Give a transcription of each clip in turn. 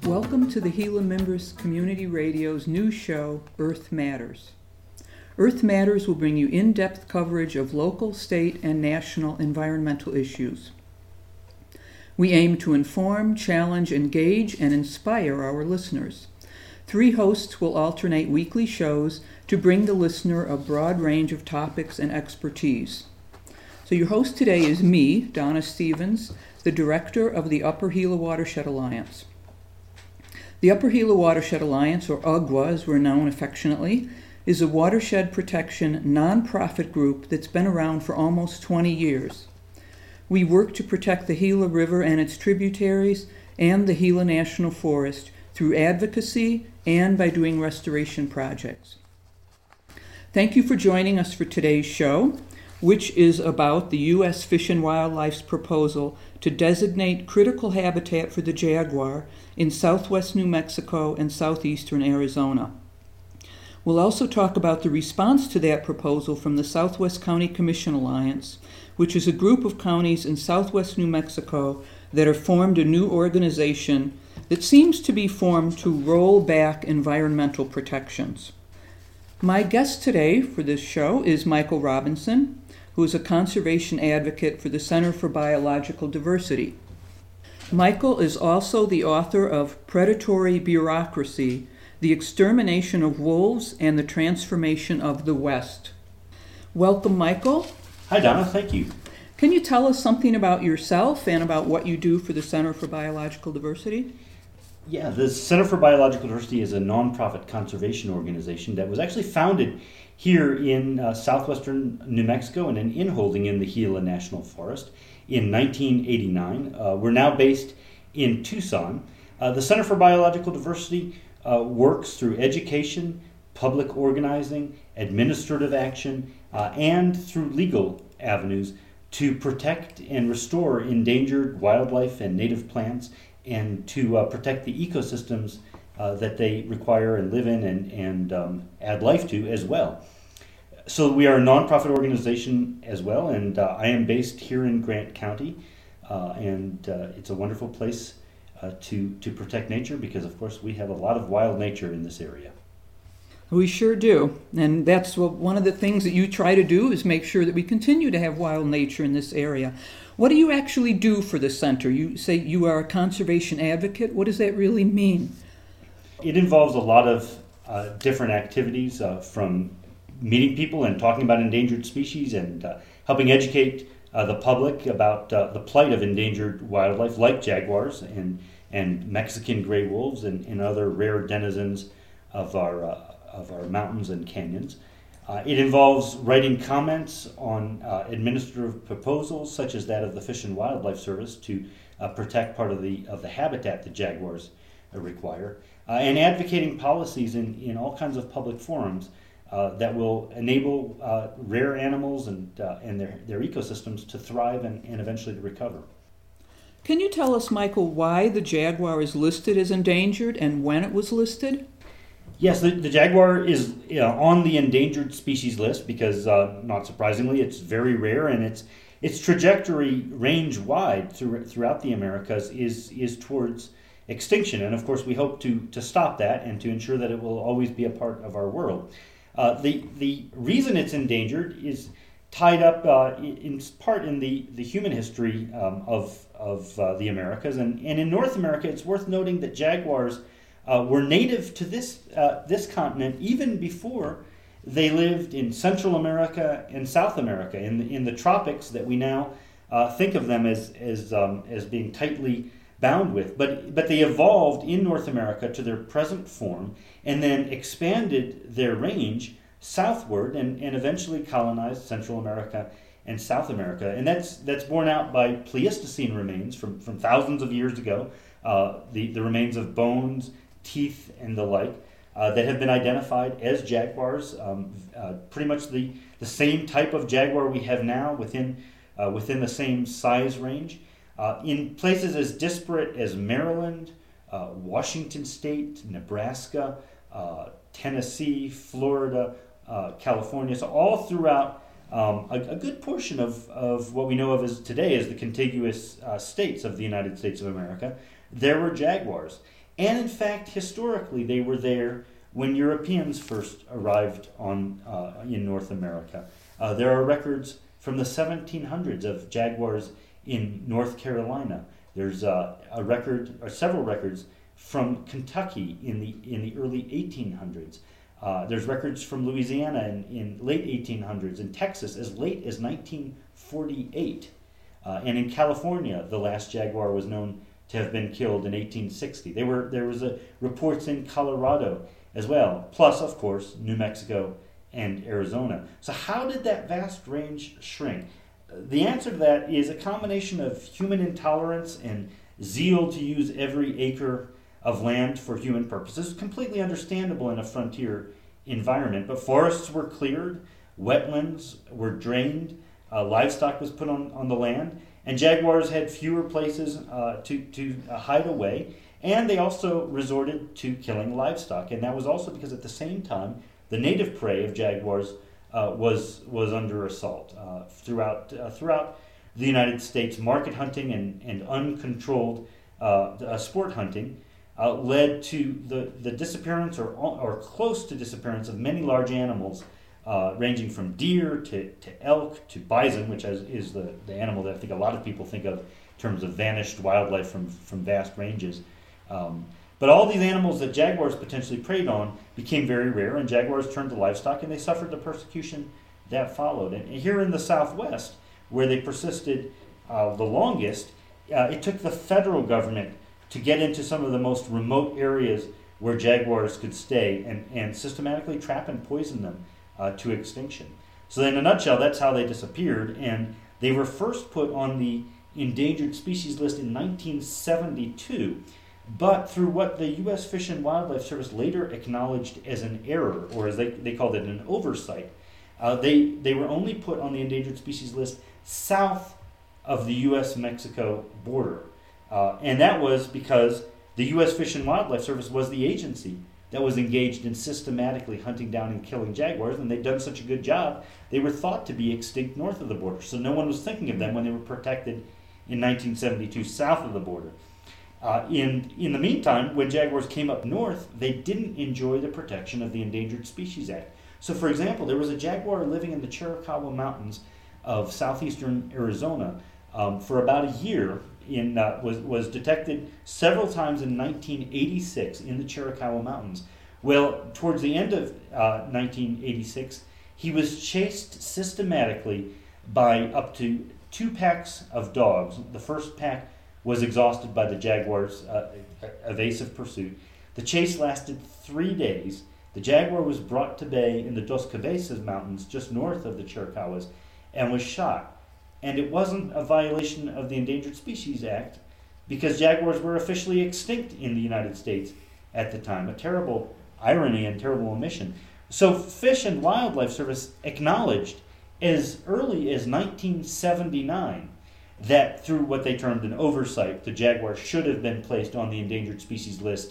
Welcome to the Gila Members Community Radio's new show, Earth Matters. Earth Matters will bring you in-depth coverage of local, state, and national environmental issues. We aim to inform, challenge, engage, and inspire our listeners. 3 hosts will alternate weekly shows to bring the listener a broad range of topics and expertise. So your host today is me, Donna Stevens, the director of the Upper Gila Watershed Alliance. The Upper Gila Watershed Alliance, or UGWA as we're known affectionately, is a watershed protection nonprofit group that's been around for almost 20 years. We work to protect the Gila River and its tributaries and the Gila National Forest through advocacy and by doing restoration projects. Thank you for joining us for today's show, which is about the U.S. Fish and Wildlife's proposal to designate critical habitat for the jaguar in southwest New Mexico and southeastern Arizona. We'll also talk about the response to that proposal from the Southwest County Commission Alliance, which is a group of counties in southwest New Mexico that have formed a new organization that seems to be formed to roll back environmental protections. My guest today for this show is Michael Robinson, who is a conservation advocate for the Center for Biological Diversity. Michael is also the author of Predatory Bureaucracy: The Extermination of Wolves and the Transformation of the West. Welcome, Michael. Hi, Donna. Thank you. Can you tell us something about yourself and about what you do for the Center for Biological Diversity? Yeah, the Center for Biological Diversity is a nonprofit conservation organization that was actually founded here in southwestern New Mexico and an inholding in the Gila National Forest in 1989. We're now based in Tucson. The Center for Biological Diversity works through education, public organizing, administrative action, and through legal avenues to protect and restore endangered wildlife and native plants, and to protect the ecosystems that they require and live in and add life to as well. So we are a nonprofit organization as well, and I am based here in Grant County, and it's a wonderful place to protect nature because, of course, we have a lot of wild nature in this area. We sure do, and that's one of the things that you try to do is make sure that we continue to have wild nature in this area. What do you actually do for the center? You say you are a conservation advocate. What does that really mean? It involves a lot of different activities, from meeting people and talking about endangered species and helping educate the public about the plight of endangered wildlife like jaguars and Mexican gray wolves and other rare denizens of our mountains and canyons. It involves writing comments on administrative proposals such as that of the Fish and Wildlife Service to protect part of the habitat that jaguars require, and advocating policies in all kinds of public forums that will enable rare animals and their ecosystems to thrive and eventually to recover. Can you tell us, Michael, why the jaguar is listed as endangered and when it was listed? Yes, the jaguar is on the endangered species list because, not surprisingly, it's very rare, and its trajectory range-wide throughout the Americas is towards extinction. And, of course, we hope to stop that and to ensure that it will always be a part of our world. The reason it's endangered is tied up in part in the human history of the Americas. And in North America, it's worth noting that jaguars were native to this continent even before they lived in Central America and South America, in the tropics that we now think of them as being tightly bound with. But they evolved in North America to their present form and then expanded their range southward and eventually colonized Central America and South America. And that's borne out by Pleistocene remains from thousands of years ago, the remains of bones, teeth, and the like, that have been identified as jaguars, pretty much the same type of jaguar we have now within the same size range. In places as disparate as Maryland, Washington State, Nebraska, Tennessee, Florida, California, so all throughout a good portion of what we know of as today as the contiguous states of the United States of America, there were jaguars. And in fact, historically, they were there when Europeans first arrived in North America. There are records from the 1700s of jaguars in North Carolina. There's several records from Kentucky in the early 1800s. There's records from Louisiana in late 1800s, and Texas as late as 1948. And in California, the last jaguar was known to have been killed in 1860. There was reports in Colorado as well, plus, of course, New Mexico and Arizona. So how did that vast range shrink? The answer to that is a combination of human intolerance and zeal to use every acre of land for human purposes, completely understandable in a frontier environment. But forests were cleared, wetlands were drained, livestock was put on the land, and jaguars had fewer places to hide away, and they also resorted to killing livestock. And that was also because at the same time, the native prey of jaguars was under assault throughout the United States. Market hunting and uncontrolled sport hunting led to the disappearance or close to disappearance of many large animals, ranging from deer to elk to bison, which is the animal that I think a lot of people think of in terms of vanished wildlife from vast ranges. But all these animals that jaguars potentially preyed on became very rare, and jaguars turned to livestock, and they suffered the persecution that followed. And here in the Southwest, where they persisted the longest, it took the federal government to get into some of the most remote areas where jaguars could stay and systematically trap and poison them to extinction. So in a nutshell, that's how they disappeared, and they were first put on the endangered species list in 1972, but through what the U.S. Fish and Wildlife Service later acknowledged as an error, or as they called it, an oversight, they were only put on the endangered species list south of the U.S.-Mexico border. And that was because the U.S. Fish and Wildlife Service was the agency that was engaged in systematically hunting down and killing jaguars, and they'd done such a good job, they were thought to be extinct north of the border. So no one was thinking of them when they were protected in 1972 south of the border. In the meantime, when jaguars came up north, they didn't enjoy the protection of the Endangered Species Act. So, for example, there was a jaguar living in the Chiricahua Mountains of southeastern Arizona for about a year. Was detected several times in 1986 in the Chiricahua Mountains. Well, towards the end of 1986, he was chased systematically by up to 2 packs of dogs. The first pack was exhausted by the jaguar's evasive pursuit. The chase lasted 3 days. The jaguar was brought to bay in the Dos Cabezas Mountains just north of the Chiricahuas and was shot. And it wasn't a violation of the Endangered Species Act because jaguars were officially extinct in the United States at the time. A terrible irony and terrible omission. So Fish and Wildlife Service acknowledged as early as 1979 that through what they termed an oversight, the jaguar should have been placed on the endangered species list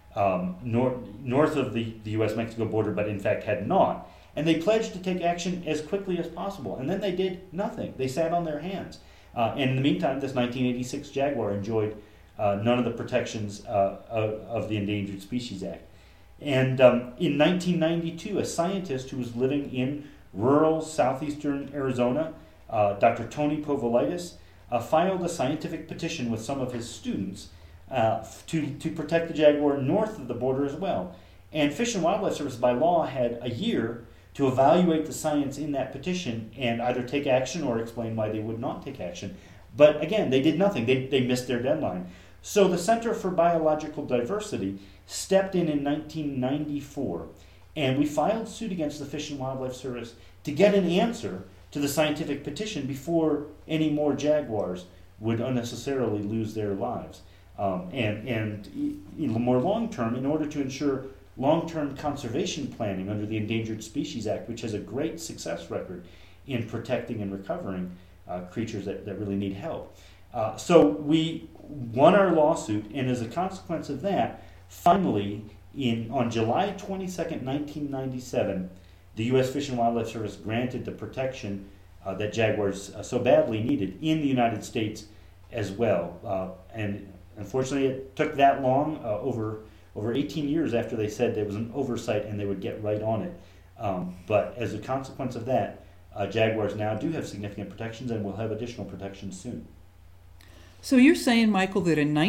north of the U.S.-Mexico border, but in fact had not. And they pledged to take action as quickly as possible. And then they did nothing. They sat on their hands. And in the meantime, this 1986 jaguar enjoyed none of the protections of the Endangered Species Act. And in 1992, a scientist who was living in rural southeastern Arizona, Dr. Tony Povolitis, filed a scientific petition with some of his students to protect the jaguar north of the border as well. And Fish and Wildlife Service, by law, had a year to evaluate the science in that petition and either take action or explain why they would not take action. But again, they did nothing. They missed their deadline. So the Center for Biological Diversity stepped in 1994, and we filed suit against the Fish and Wildlife Service to get an answer to the scientific petition before any more jaguars would unnecessarily lose their lives. And more long-term, in order to ensure long-term conservation planning under the Endangered Species Act, which has a great success record in protecting and recovering creatures that really need help. So we won our lawsuit, and as a consequence of that, finally, on July 22nd, 1997, the U.S. Fish and Wildlife Service granted the protection that jaguars so badly needed in the United States as well. And Unfortunately, it took that long, over 18 years after they said there was an oversight and they would get right on it. But as a consequence of that, jaguars now do have significant protections and will have additional protections soon. So you're saying, Michael, that in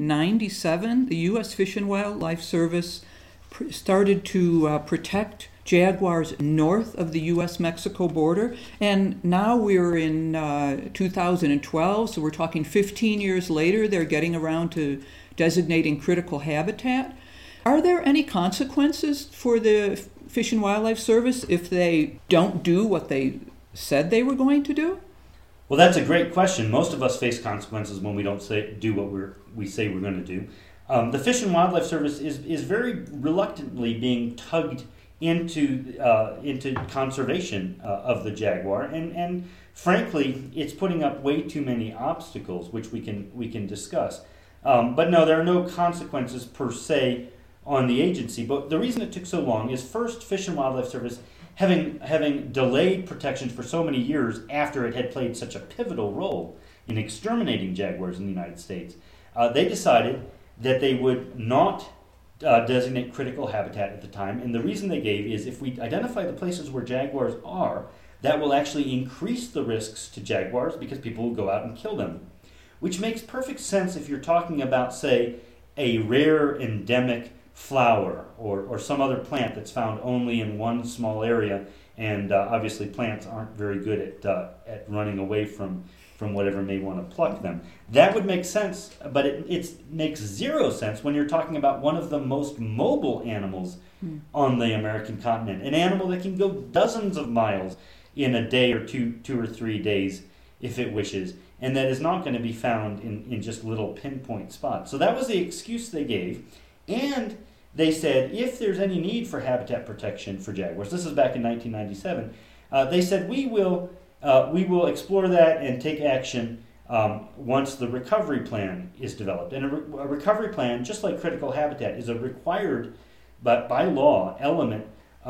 1997, the U.S. Fish and Wildlife Service started to protect jaguars north of the U.S.-Mexico border, and now we're in 2012, so we're talking 15 years later, they're getting around to designating critical habitat. Are there any consequences for the Fish and Wildlife Service if they don't do what they said they were going to do? Well, that's a great question. Most of us face consequences when we don't do what we say we're going to do. The Fish and Wildlife Service is very reluctantly being tugged into conservation of the jaguar, and frankly, it's putting up way too many obstacles, which we can discuss. But no, there are no consequences per se on the agency. But the reason it took so long is, first, Fish and Wildlife Service, having delayed protection for so many years after it had played such a pivotal role in exterminating jaguars in the United States, they decided that they would not designate critical habitat at the time. And the reason they gave is, if we identify the places where jaguars are, that will actually increase the risks to jaguars because people will go out and kill them. Which makes perfect sense if you're talking about, say, a rare endemic flower or some other plant that's found only in one small area, and obviously plants aren't very good at running away from whatever may want to pluck them. That would make sense, but it makes zero sense when you're talking about one of the most mobile animals on the American continent, an animal that can go dozens of miles in a day or two or 3 days if it wishes, and that is not going to be found in just little pinpoint spots. So that was the excuse they gave. And they said, if there's any need for habitat protection for jaguars, this is back in 1997, they said, we will explore that and take action once the recovery plan is developed. And a recovery plan, just like critical habitat, is a required, but by law, element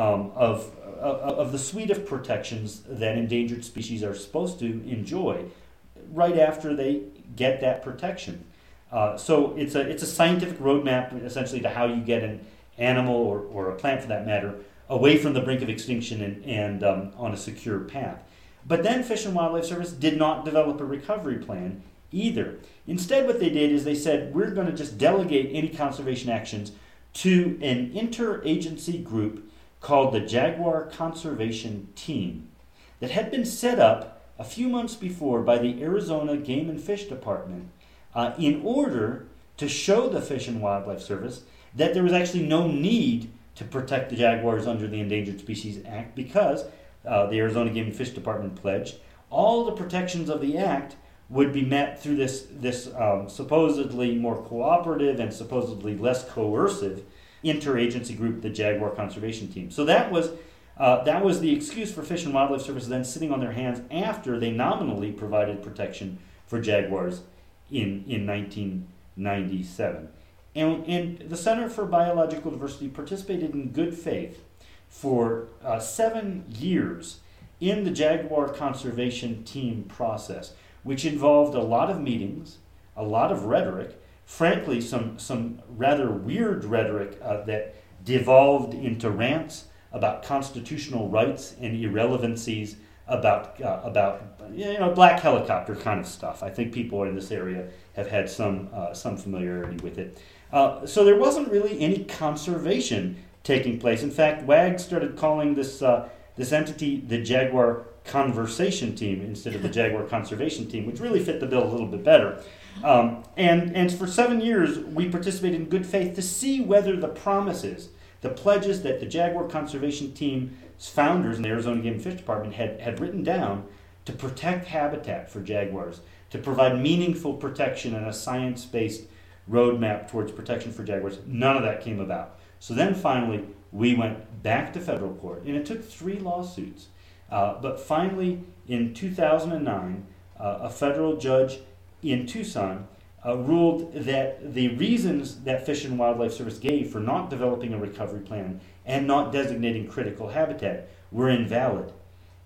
of the suite of protections that endangered species are supposed to enjoy right after they get that protection. So it's a scientific roadmap, essentially, to how you get an animal or a plant, for that matter, away from the brink of extinction and on a secure path. But then Fish and Wildlife Service did not develop a recovery plan either. Instead, what they did is they said, we're going to just delegate any conservation actions to an interagency group called the Jaguar Conservation Team that had been set up a few months before by the Arizona Game and Fish Department in order to show the Fish and Wildlife Service that there was actually no need to protect the jaguars under the Endangered Species Act, because the Arizona Game and Fish Department pledged all the protections of the Act would be met through this supposedly more cooperative and supposedly less coercive interagency group, the Jaguar Conservation Team. So that was the excuse for Fish and Wildlife Service then sitting on their hands after they nominally provided protection for jaguars in 1997. And the Center for Biological Diversity participated in good faith for 7 years in the Jaguar Conservation Team process, which involved a lot of meetings, a lot of rhetoric, frankly some rather weird rhetoric that devolved into rants about constitutional rights and irrelevancies, about black helicopter kind of stuff. I think people in this area have had some familiarity with it. So there wasn't really any conservation taking place. In fact, WAG started calling this entity the Jaguar Conversation Team instead of the Jaguar Conservation Team, which really fit the bill a little bit better. And for 7 years, we participated in good faith to see whether the promises, the pledges that the Jaguar Conservation Team's founders in the Arizona Game and Fish Department had written down to protect habitat for jaguars, to provide meaningful protection and a science-based roadmap towards protection for jaguars, none of that came about. So then finally, we went back to federal court, and it took 3 lawsuits. But finally, in 2009, a federal judge in Tucson ruled that the reasons that Fish and Wildlife Service gave for not developing a recovery plan and not designating critical habitat were invalid.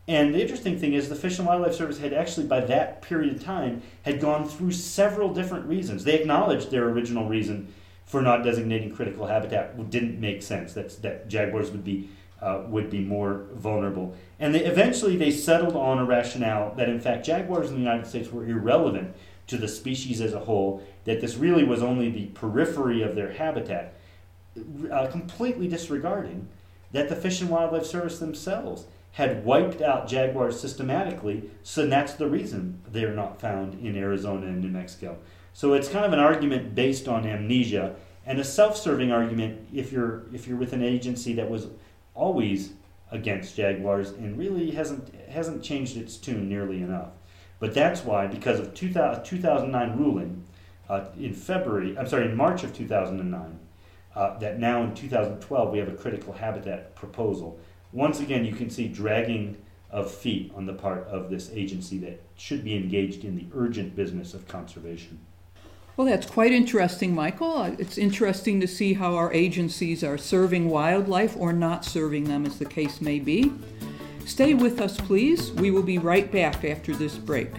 And the interesting thing is the Fish and Wildlife Service had actually, by that period of time, had gone through several different reasons. They acknowledged their original reason for not designating critical habitat didn't make sense, that jaguars would be more vulnerable. And eventually they settled on a rationale that, in fact, jaguars in the United States were irrelevant to the species as a whole, that this really was only the periphery of their habitat, completely disregarding that the Fish and Wildlife Service themselves had wiped out jaguars systematically, so that's the reason they're not found in Arizona and New Mexico. So it's kind of an argument based on amnesia, and a self-serving argument if you're with an agency that was always against jaguars and really hasn't changed its tune nearly enough. But that's why, because of 2009 ruling in March of 2009, that now in 2012 we have a critical habitat proposal. Once again, you can see dragging of feet on the part of this agency that should be engaged in the urgent business of conservation. Well, that's quite interesting, Michael. It's interesting to see how our agencies are serving wildlife or not serving them, as the case may be. Stay with us, please. We will be right back after this break.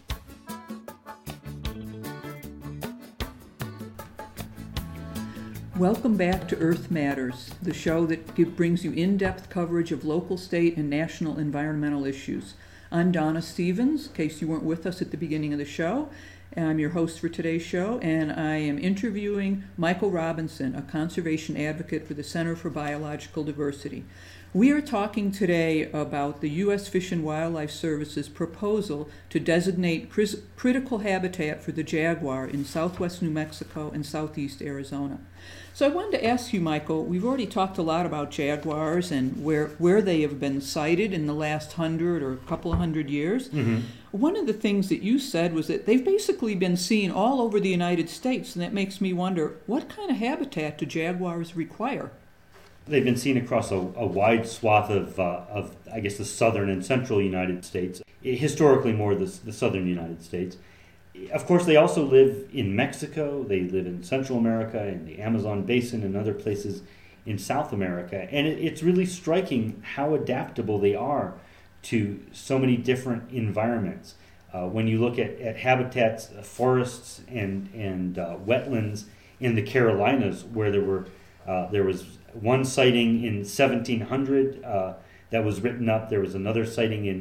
Welcome back to Earth Matters, the show that brings you in-depth coverage of local, state, and national environmental issues. I'm Donna Stevens, in case you weren't with us at the beginning of the show. I'm your host for today's show, and I am interviewing Michael Robinson, a conservation advocate for the Center for Biological Diversity. We are talking today about the U.S. Fish and Wildlife Service's proposal to designate critical habitat for the jaguar in southwest New Mexico and southeast Arizona. So I wanted to ask you, Michael, we've already talked a lot about jaguars and where they have been sighted in the last 100 or a couple of 100 years. Mm-hmm. One of the things that you said was that they've basically been seen all over the United States, and that makes me wonder, what kind of habitat do jaguars require? They've been seen across a wide swath of, I guess, the southern and central United States, historically more the southern United States. Of course, they also live in Mexico, they live in Central America, in the Amazon basin, and other places in South America. And it's really striking how adaptable they are to so many different environments. When you look at habitats, forests, and wetlands in the Carolinas, where there was one sighting in 1700 that was written up. There was another sighting in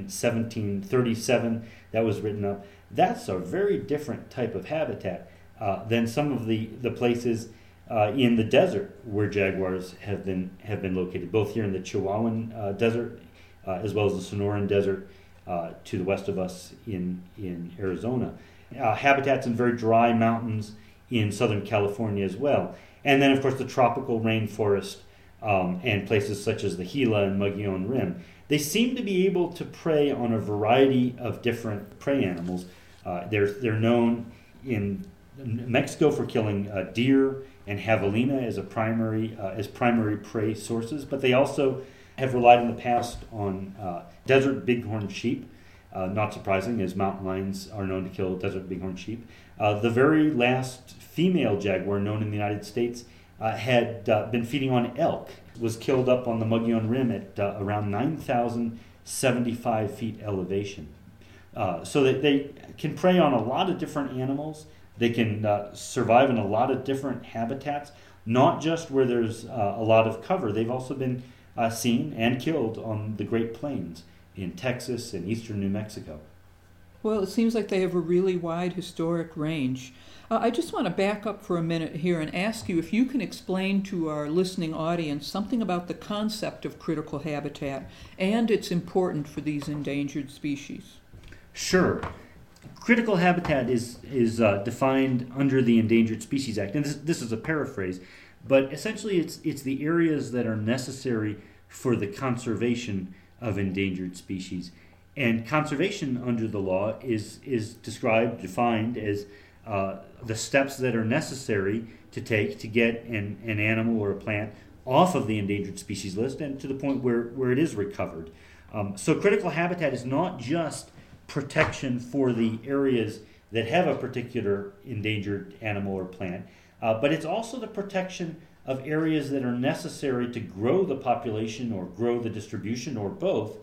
1737 that was written up. That's a very different type of habitat than some of the places in the desert where jaguars have been located, both here in the Chihuahuan Desert as well as the Sonoran Desert to the west of us in Arizona. Habitats in very dry mountains in Southern California as well. And then, of course, the tropical rainforest and places such as the Gila and Mogollon Rim. They seem to be able to prey on a variety of different prey animals. They're known in Mexico for killing deer and javelina as primary prey sources, but they also have relied in the past on desert bighorn sheep. Not surprising, as mountain lions are known to kill desert bighorn sheep. The very last female jaguar known in the United States had been feeding on elk, was killed up on the Mogollon Rim at around 9,075 feet elevation. So that they can prey on a lot of different animals. They can survive in a lot of different habitats, not just where there's a lot of cover. They've also been seen and killed on the Great Plains in Texas and eastern New Mexico. Well, it seems like they have a really wide historic range. I just want to back up for a minute here and ask you if you can explain to our listening audience something about the concept of critical habitat and its importance for these endangered species. Sure. Critical habitat is defined under the Endangered Species Act, and this is a paraphrase, but essentially it's the areas that are necessary for the conservation of endangered species. And conservation under the law is defined as the steps that are necessary to take to get an animal or a plant off of the endangered species list and to the point where it is recovered. So critical habitat is not just protection for the areas that have a particular endangered animal or plant, but it's also the protection of areas that are necessary to grow the population or grow the distribution or both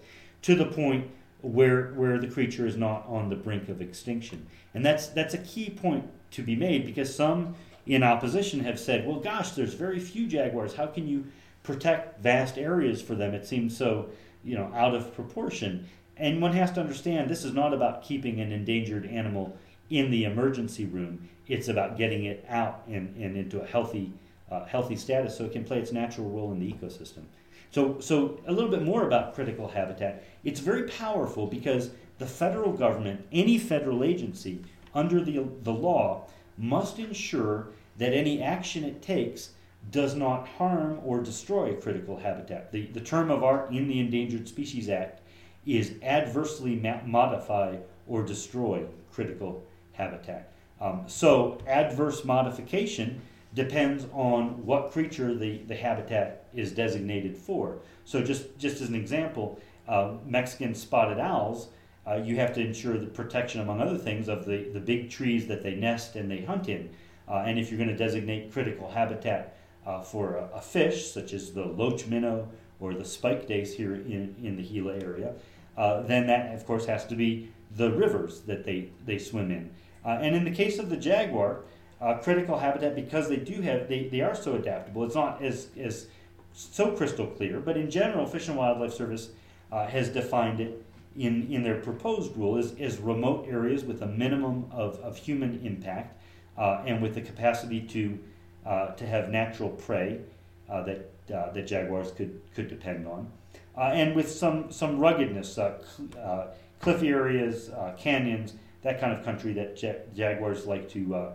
to the point where the creature is not on the brink of extinction. And that's a key point to be made, because some in opposition have said, well, gosh, there's very few jaguars. How can you protect vast areas for them? It seems so, out of proportion. And one has to understand, this is not about keeping an endangered animal in the emergency room. It's about getting it out and into a healthy status so it can play its natural role in the ecosystem. So a little bit more about critical habitat. It's very powerful because the federal government, any federal agency under the law, must ensure that any action it takes does not harm or destroy critical habitat. The term of art in the Endangered Species Act is adversely modify or destroy critical habitat. So adverse modification depends on what creature the habitat is designated for. So just as an example, Mexican spotted owls, you have to ensure the protection, among other things, of the big trees that they nest and they hunt in. And if you're going to designate critical habitat for a fish, such as the loach minnow or the spike dace here in the Gila area, then that, of course, has to be the rivers that they swim in. And in the case of the jaguar, critical habitat, because they are so adaptable, it's not as so crystal clear, but in general, Fish and Wildlife Service has defined it in their proposed rule as remote areas with a minimum of human impact and with the capacity to have natural prey that jaguars could depend on, and with some ruggedness, cliffy areas, canyons, that kind of country that jaguars like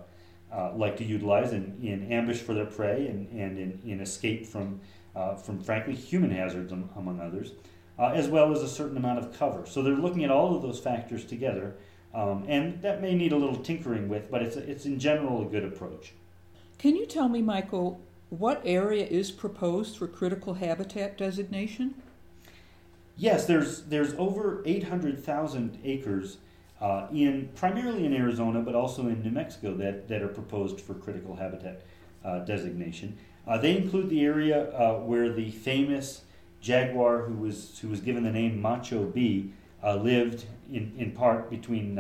to utilize in ambush for their prey and in escape from frankly human hazards, among others, as well as a certain amount of cover. So they're looking at all of those factors together, and that may need a little tinkering with, but it's in general a good approach. Can you tell me, Michael, what area is proposed for critical habitat designation? Yes, there's over 800,000 acres primarily in Arizona, but also in New Mexico that are proposed for critical habitat designation. They include the area where the famous jaguar who was given the name Macho B lived in part between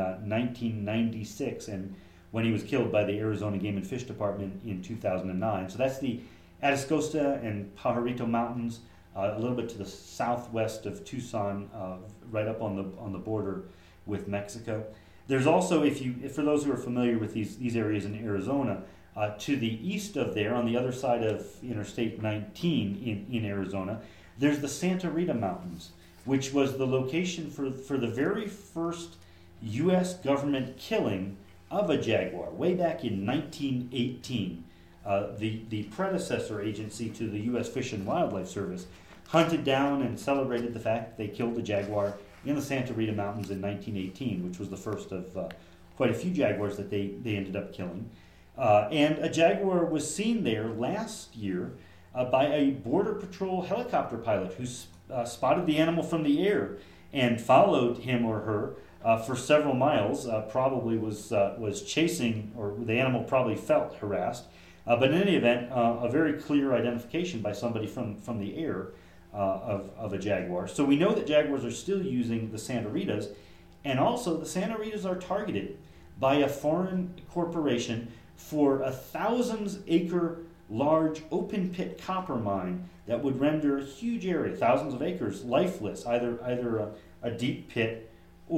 1996 and when he was killed by the Arizona Game and Fish Department in 2009. So that's the Atascosa and Pajarito Mountains, a little bit to the southwest of Tucson, right up on the border with Mexico. There's also, for those who are familiar with these areas in Arizona, to the east of there, on the other side of Interstate 19 in Arizona, there's the Santa Rita Mountains, which was the location for the very first U.S. government killing of a jaguar, way back in 1918. The predecessor agency to the U.S. Fish and Wildlife Service hunted down and celebrated the fact that they killed a jaguar in the Santa Rita Mountains in 1918, which was the first of quite a few jaguars that they ended up killing. And a jaguar was seen there last year by a Border Patrol helicopter pilot who spotted the animal from the air and followed him or her for several miles, probably was chasing, or the animal probably felt harassed. But in any event, a very clear identification by somebody from the air of a jaguar. So we know that jaguars are still using the Santa Ritas, and also the Santa Ritas are targeted by a foreign corporation for a 1,000-acre large open-pit copper mine that would render a huge area, thousands of acres, lifeless, either a deep pit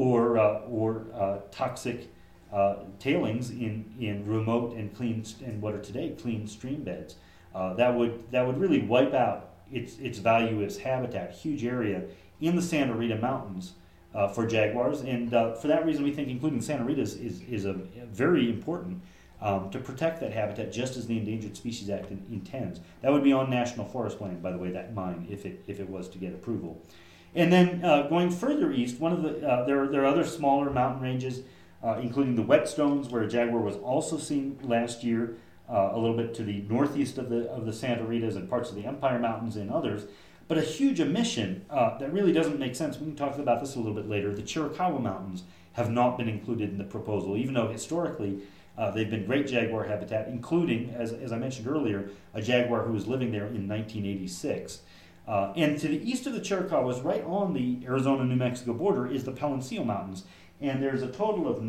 or toxic tailings in remote and clean and what are today clean stream beds. That would really wipe out its value as habitat, huge area in the Santa Rita Mountains for jaguars, and for that reason we think including Santa Rita is a very important to protect that habitat, just as the Endangered Species Act intends. That would be on national forest land, by the way, that mine, if it was to get approval. And then going further east, one of the there are other smaller mountain ranges, including the Whetstones, where a jaguar was also seen last year, a little bit to the northeast of the Santa Ritas and parts of the Empire Mountains and others. But a huge omission that really doesn't make sense. We can talk about this a little bit later. The Chiricahua Mountains have not been included in the proposal, even though historically they've been great jaguar habitat, including, as I mentioned earlier, a jaguar who was living there in 1986. And to the east of the Chiricahuas, right on the Arizona-New Mexico border, is the Palancillo Mountains. And there's a total of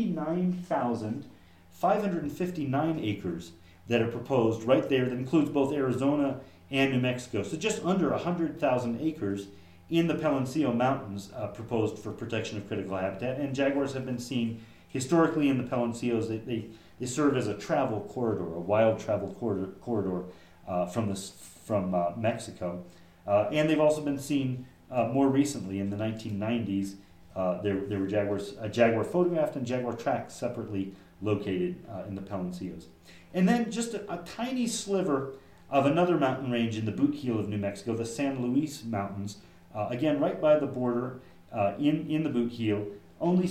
99,559 acres that are proposed right there. That includes both Arizona and New Mexico. So just under 100,000 acres in the Palancillo Mountains proposed for protection of critical habitat. And jaguars have been seen historically in the Palancillos. They serve as a travel corridor, a wild travel corridor from Mexico. And they've also been seen more recently in the 1990s. There were jaguar photographed and jaguar tracks separately located in the Palancillos. And then just a tiny sliver of another mountain range in the boot heel of New Mexico, the San Luis Mountains, again right by the border in the boot heel, only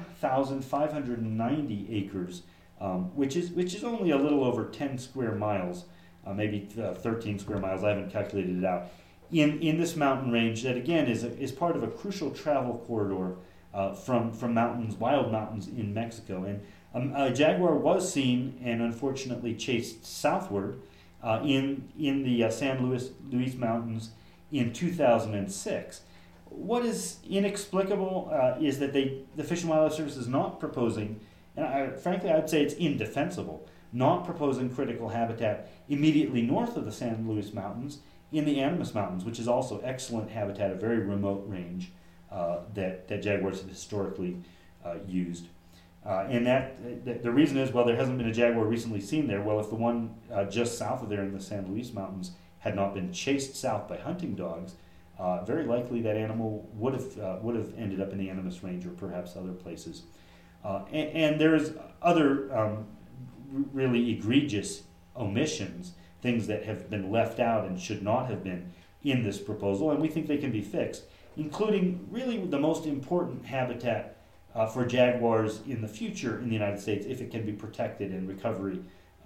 7,590 acres, which is only a little over 10 square miles, maybe 13 square miles. I haven't calculated it out. In this mountain range that again is part of a crucial travel corridor from wild mountains in Mexico. And a jaguar was seen and unfortunately chased southward in the San Luis Mountains in 2006. What is inexplicable is that the Fish and Wildlife Service is not proposing, and frankly I'd say it's indefensible, not proposing critical habitat immediately north of the San Luis Mountains in the Animas Mountains, which is also excellent habitat, a very remote range that jaguars have historically used. And the reason is, well, there hasn't been a jaguar recently seen there. Well, if the one just south of there in the San Luis Mountains had not been chased south by hunting dogs, very likely that animal would have ended up in the Animas Range or perhaps other places. And there's other really egregious omissions, things that have been left out and should not have been in this proposal, and we think they can be fixed, including really the most important habitat for jaguars in the future in the United States, if it can be protected and recovery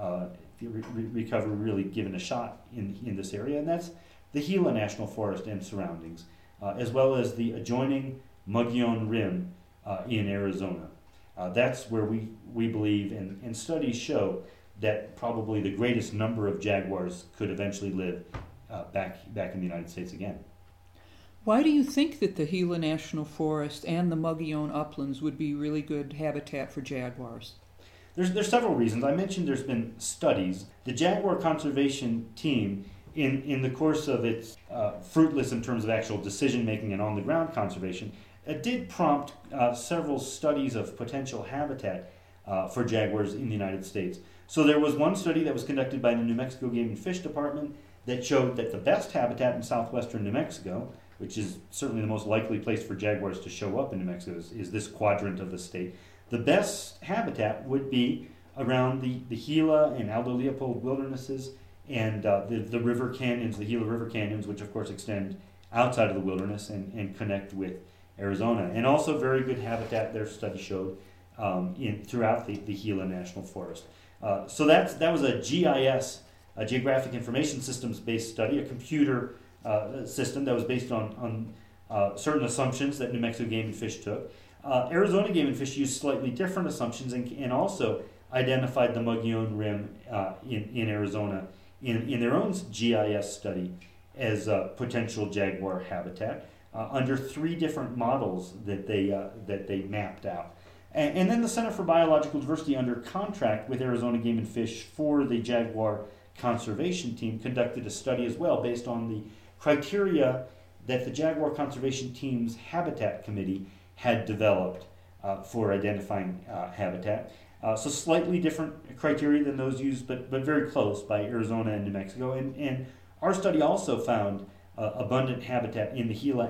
really given a shot in this area, and that's the Gila National Forest and surroundings, as well as the adjoining Mogollon Rim in Arizona. That's where we believe, and studies show, that probably the greatest number of jaguars could eventually live back in the United States again. Why do you think that the Gila National Forest and the Mogollon Uplands would be really good habitat for jaguars? There's several reasons. I mentioned there's been studies. The Jaguar Conservation Team, in the course of its fruitless in terms of actual decision-making and on-the-ground conservation, did prompt several studies of potential habitat for jaguars in the United States. So there was one study that was conducted by the New Mexico Game and Fish Department that showed that the best habitat in southwestern New Mexico, which is certainly the most likely place for jaguars to show up in New Mexico, is this quadrant of the state. The best habitat would be around the Gila and Aldo Leopold wildernesses and the river canyons, the Gila River canyons, which of course extend outside of the wilderness and connect with Arizona. And also very good habitat, their study showed, throughout the Gila National Forest. So that was a GIS, a Geographic Information Systems based study, a computer system that was based on certain assumptions that New Mexico Game and Fish took. Arizona Game and Fish used slightly different assumptions and also identified the Mogollon Rim in Arizona in their own GIS study as potential jaguar habitat under three different models that they mapped out. And then the Center for Biological Diversity, under contract with Arizona Game and Fish for the Jaguar Conservation Team, conducted a study as well based on the criteria that the Jaguar Conservation Team's Habitat Committee had developed for identifying habitat. So slightly different criteria than those used, but very close by Arizona and New Mexico. And our study also found abundant habitat in the Gila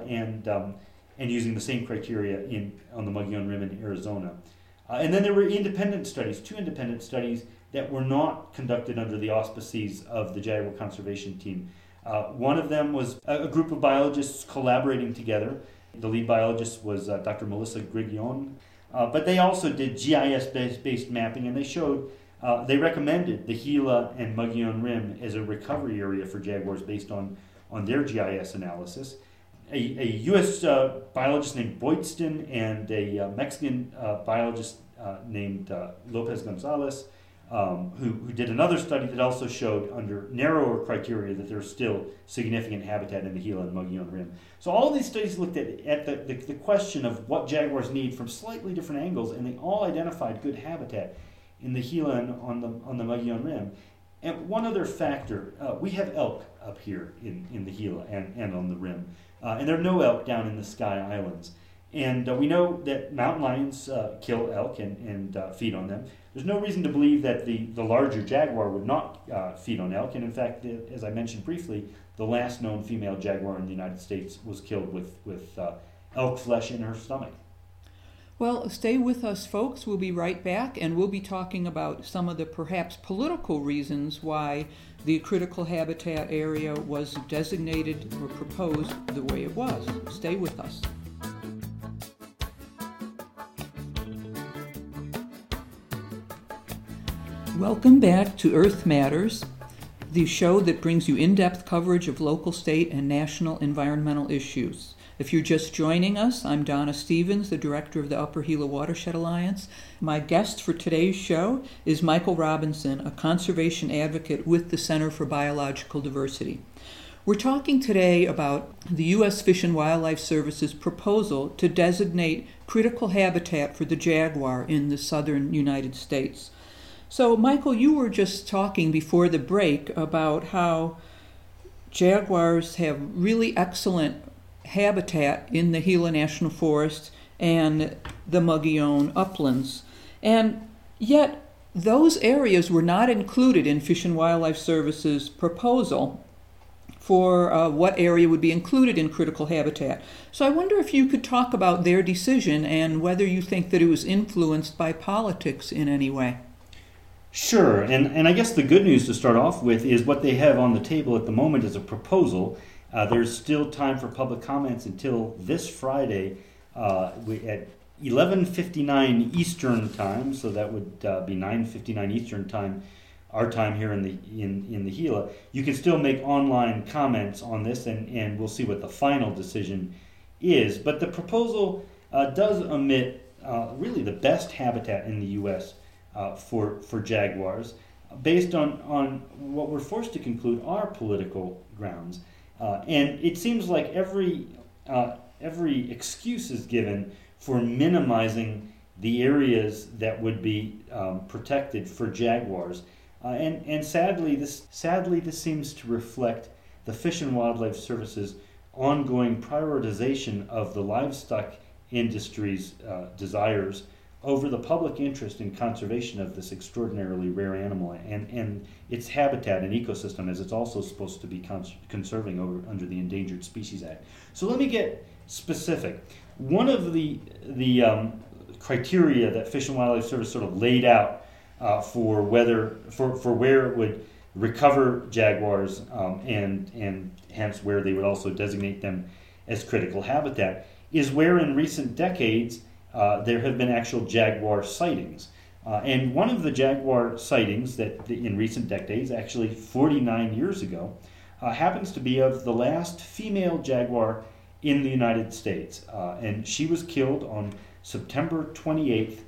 and using the same criteria on the Mogollon Rim in Arizona. And then there were two independent studies that were not conducted under the auspices of the Jaguar Conservation Team. One of them was a group of biologists collaborating together. The lead biologist was Dr. Melissa Grigion, but they also did GIS-based mapping, and they recommended the Gila and Mogollon Rim as a recovery area for jaguars based on their GIS analysis. A U.S. biologist named Boydston and a Mexican biologist named Lopez Gonzalez who did another study that also showed under narrower criteria that there's still significant habitat in the Gila and Mogollon Rim. So all of these studies looked at the question of what jaguars need from slightly different angles, and they all identified good habitat in the Gila and on the Mogollon Rim. And one other factor, we have elk up here in the Gila and on the Rim, and there are no elk down in the Sky Islands. And we know that mountain lions kill elk and feed on them. There's no reason to believe that the larger jaguar would not feed on elk. And in fact, as I mentioned briefly, the last known female jaguar in the United States was killed with elk flesh in her stomach. Well, stay with us, folks. We'll be right back, and we'll be talking about some of the perhaps political reasons why the critical habitat area was designated or proposed the way it was. Stay with us. Welcome back to Earth Matters, the show that brings you in-depth coverage of local, state, and national environmental issues. If you're just joining us, I'm Donna Stevens, the director of the Upper Gila Watershed Alliance. My guest for today's show is Michael Robinson, a conservation advocate with the Center for Biological Diversity. We're talking today about the U.S. Fish and Wildlife Service's proposal to designate critical habitat for the jaguar in the southern United States. So, Michael, you were just talking before the break about how jaguars have really excellent habitat in the Gila National Forest and the Mogollon uplands. And yet, those areas were not included in Fish and Wildlife Service's proposal for what area would be included in critical habitat. So I wonder if you could talk about their decision and whether you think that it was influenced by politics in any way. Sure, and I guess the good news to start off with is what they have on the table at the moment is a proposal. There's still time for public comments until this Friday at 11:59 Eastern Time, so that would be 9:59 Eastern Time, our time here in the Gila. You can still make online comments on this, and we'll see what the final decision is. But the proposal does omit really the best habitat in the U.S. For jaguars, based on what we're forced to conclude are political grounds. And it seems like every excuse is given for minimizing the areas that would be protected for jaguars. And sadly, this seems to reflect the Fish and Wildlife Service's ongoing prioritization of the livestock industry's desires over the public interest in conservation of this extraordinarily rare animal and its habitat and ecosystem, as it's also supposed to be conserving under the Endangered Species Act. So let me get specific. One of the criteria that Fish and Wildlife Service sort of laid out for where it would recover jaguars and hence where they would also designate them as critical habitat is where in recent decades there have been actual jaguar sightings. And one of the jaguar sightings that in recent decades, actually 49 years ago, happens to be of the last female jaguar in the United States. And she was killed on September 28th,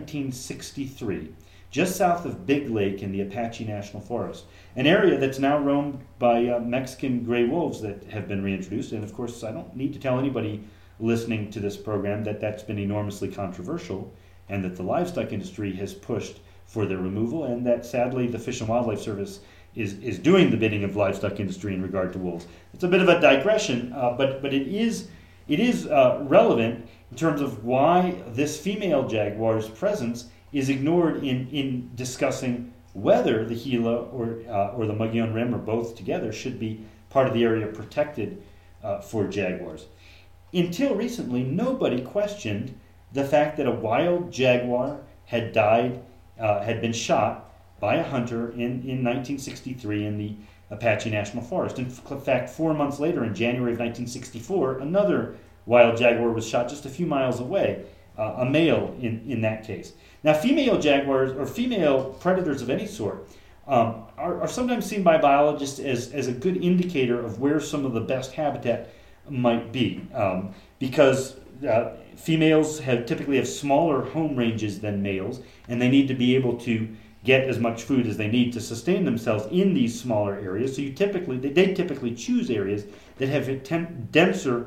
1963, just south of Big Lake in the Apache National Forest, an area that's now roamed by Mexican gray wolves that have been reintroduced. And of course, I don't need to tell anybody listening to this program that that's been enormously controversial and that the livestock industry has pushed for their removal, and that sadly the Fish and Wildlife Service is doing the bidding of livestock industry in regard to wolves. It's a bit of a digression, but it is relevant in terms of why this female jaguar's presence is ignored in discussing whether the Gila or the Mogollon Rim or both together should be part of the area protected for jaguars. Until recently, nobody questioned the fact that a wild jaguar had been shot by a hunter in 1963 in the Apache National Forest. In fact, 4 months later, in January of 1964, another wild jaguar was shot just a few miles away, a male in that case. Now, female jaguars or female predators of any sort are sometimes seen by biologists as a good indicator of where some of the best habitat might be, because females typically have smaller home ranges than males, and they need to be able to get as much food as they need to sustain themselves in these smaller areas. So they typically choose areas that have denser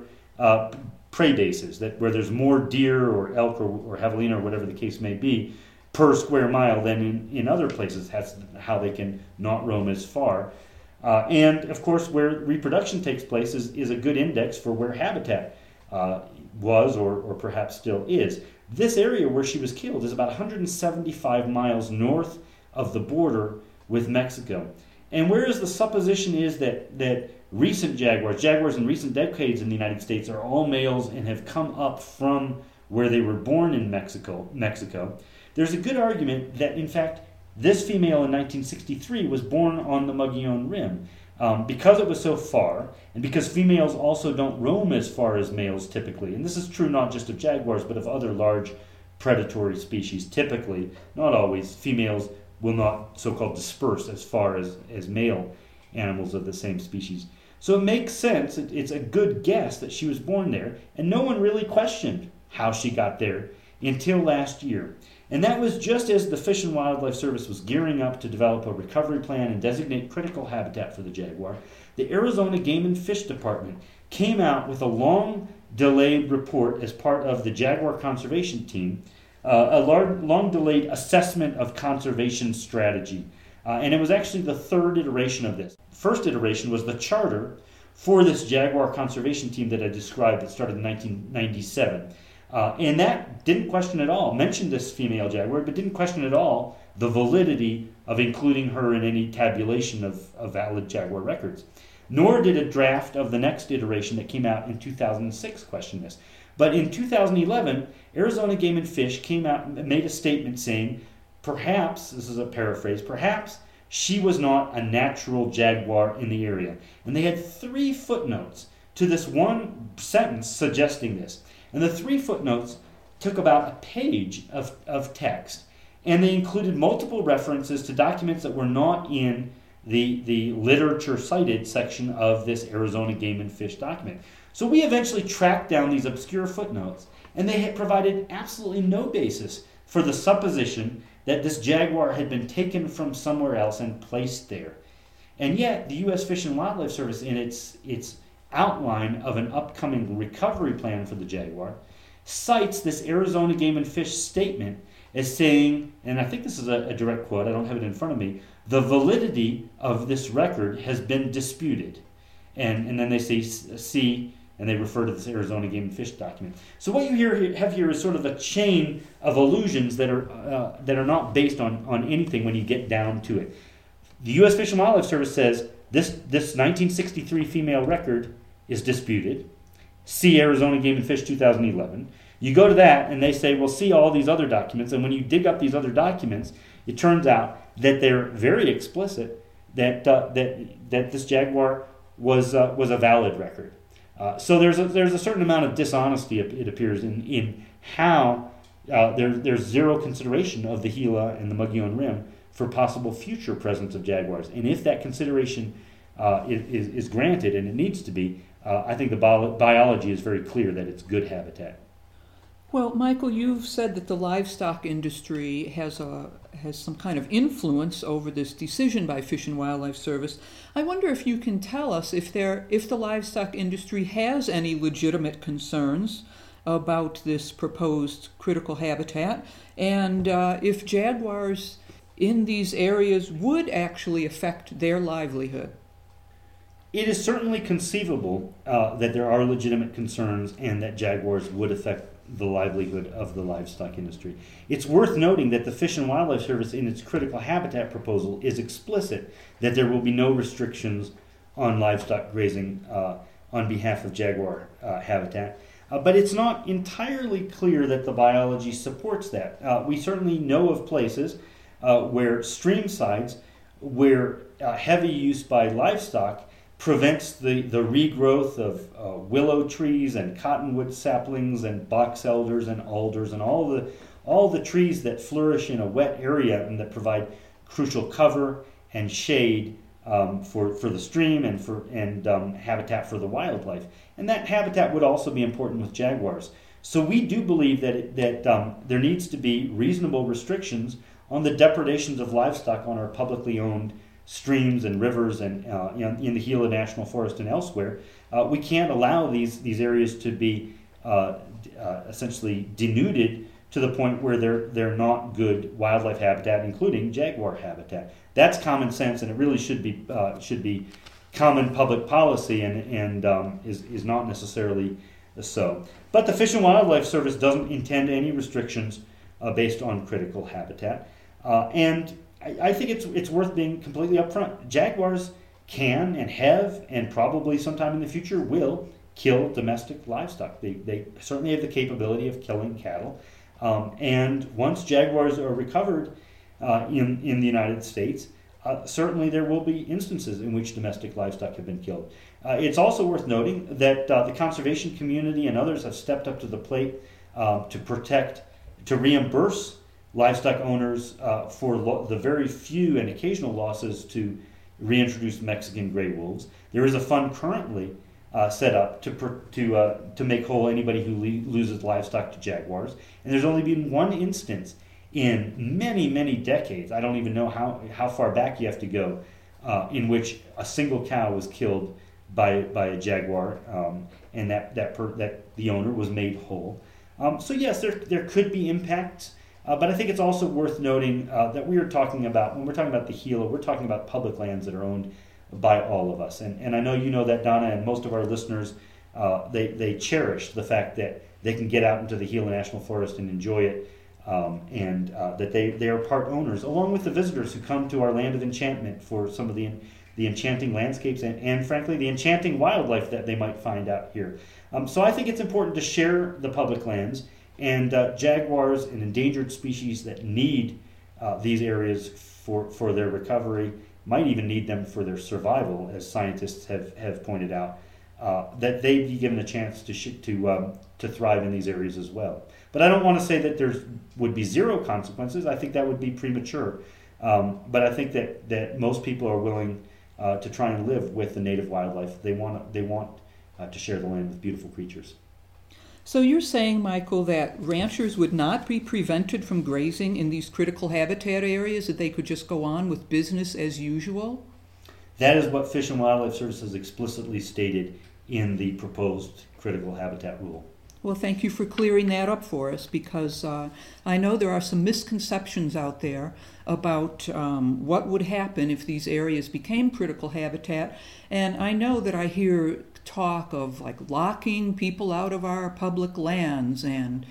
prey bases, where there's more deer or elk or javelina or whatever the case may be per square mile than in other places. That's how they can not roam as far. And of course, where reproduction takes place is a good index for where habitat was or perhaps still is. This area where she was killed is about 175 miles north of the border with Mexico. And whereas the supposition is that recent jaguars in recent decades in the United States are all males and have come up from where they were born in Mexico, there's a good argument that, in fact, this female in 1963 was born on the Mogollon Rim. Because it was so far, and because females also don't roam as far as males typically, and this is true not just of jaguars, but of other large predatory species. Typically, not always, females will not so-called disperse as far as male animals of the same species. So it makes sense, it's a good guess that she was born there, and no one really questioned how she got there until last year. And that was just as the Fish and Wildlife Service was gearing up to develop a recovery plan and designate critical habitat for the jaguar. The Arizona Game and Fish Department came out with a long-delayed report as part of the jaguar conservation team, a long-delayed assessment of conservation strategy. And it was actually the third iteration of this. First iteration was the charter for this jaguar conservation team that I described that started in 1997. And that didn't question at all, mentioned this female jaguar, but didn't question at all the validity of including her in any tabulation of valid jaguar records. Nor did a draft of the next iteration that came out in 2006 question this. But in 2011, Arizona Game and Fish came out and made a statement saying, perhaps, this is a paraphrase, perhaps she was not a natural jaguar in the area. And they had 3 footnotes to this one sentence suggesting this. And the 3 footnotes took about a page of text, and they included multiple references to documents that were not in the literature cited section of this Arizona Game and Fish document. So we eventually tracked down these obscure footnotes, and they had provided absolutely no basis for the supposition that this jaguar had been taken from somewhere else and placed there. And yet, the U.S. Fish and Wildlife Service, in its outline of an upcoming recovery plan for the jaguar, cites this Arizona Game and Fish statement as saying, and I think this is a direct quote, I don't have it in front of me, the validity of this record has been disputed. And then they say, see, and they refer to this Arizona Game and Fish document. So what you have here is sort of a chain of allusions that are not based on anything when you get down to it. The U.S. Fish and Wildlife Service says this 1963 female record is disputed. See Arizona Game and Fish 2011. You go to that and they say, well, see all these other documents. And when you dig up these other documents, it turns out that they're very explicit that this jaguar was a valid record. So there's a certain amount of dishonesty, it appears, in how there's zero consideration of the Gila and the Mogollon Rim for possible future presence of jaguars. And if that consideration is granted, and it needs to be, I think the biology is very clear that it's good habitat. Well, Michael, you've said that the livestock industry has some kind of influence over this decision by Fish and Wildlife Service. I wonder if you can tell us if the livestock industry has any legitimate concerns about this proposed critical habitat, and if jaguars in these areas would actually affect their livelihood. It is certainly conceivable that there are legitimate concerns and that jaguars would affect the livelihood of the livestock industry. It's worth noting that the Fish and Wildlife Service, in its critical habitat proposal, is explicit that there will be no restrictions on livestock grazing on behalf of jaguar habitat. But it's not entirely clear that the biology supports that. We certainly know of places where stream sides, where heavy use by livestock prevents the regrowth of willow trees and cottonwood saplings and box elders and alders and all the trees that flourish in a wet area and that provide crucial cover and shade for the stream and habitat for the wildlife. And that habitat would also be important with jaguars. So we do believe that there needs to be reasonable restrictions on the depredations of livestock on our publicly owned streams and rivers and in the Gila National Forest and elsewhere. We can't allow these areas to be essentially denuded to the point where they're not good wildlife habitat, including jaguar habitat. That's common sense, and it really should be common public policy, and is not necessarily so. But the Fish and Wildlife Service doesn't intend any restrictions based on critical habitat, and I think it's worth being completely upfront. Jaguars can and have, and probably sometime in the future will, kill domestic livestock. They certainly have the capability of killing cattle. And once jaguars are recovered in the United States, certainly there will be instances in which domestic livestock have been killed. It's also worth noting that the conservation community and others have stepped up to the plate to reimburse livestock owners for the very few and occasional losses to reintroduced Mexican gray wolves. There is a fund currently set up to make whole anybody who loses livestock to jaguars. And there's only been one instance in many, many decades, I don't even know how far back you have to go, in which a single cow was killed by a jaguar, and that the owner was made whole. So yes, there could be impacts, but I think it's also worth noting that when we're talking about the Gila, we're talking about public lands that are owned by all of us. And I know you know that, Donna, and most of our listeners, they cherish the fact that they can get out into the Gila National Forest and enjoy it, and that they are part owners, along with the visitors who come to our land of enchantment for some of the enchanting landscapes and frankly, the enchanting wildlife that they might find out here. So I think it's important to share the public lands, and jaguars, an endangered species that need these areas for their recovery, might even need them for their survival, as scientists have pointed out, that they be given a chance to thrive in these areas as well. But I don't want to say that there would be zero consequences. I think that would be premature. But I think that most people are willing to try and live with the native wildlife. They want to share the land with beautiful creatures. So you're saying, Michael, that ranchers would not be prevented from grazing in these critical habitat areas, that they could just go on with business as usual? That is what Fish and Wildlife Service has explicitly stated in the proposed critical habitat rule. Well, thank you for clearing that up for us, because I know there are some misconceptions out there about what would happen if these areas became critical habitat. And I know that I hear talk of like locking people out of our public lands and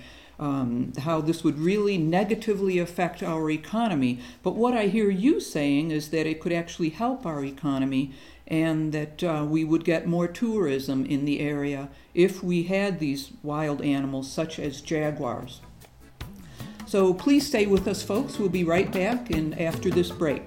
how this would really negatively affect our economy. But what I hear you saying is that it could actually help our economy, and that we would get more tourism in the area if we had these wild animals such as jaguars. So please stay with us, folks. We'll be right back after this break.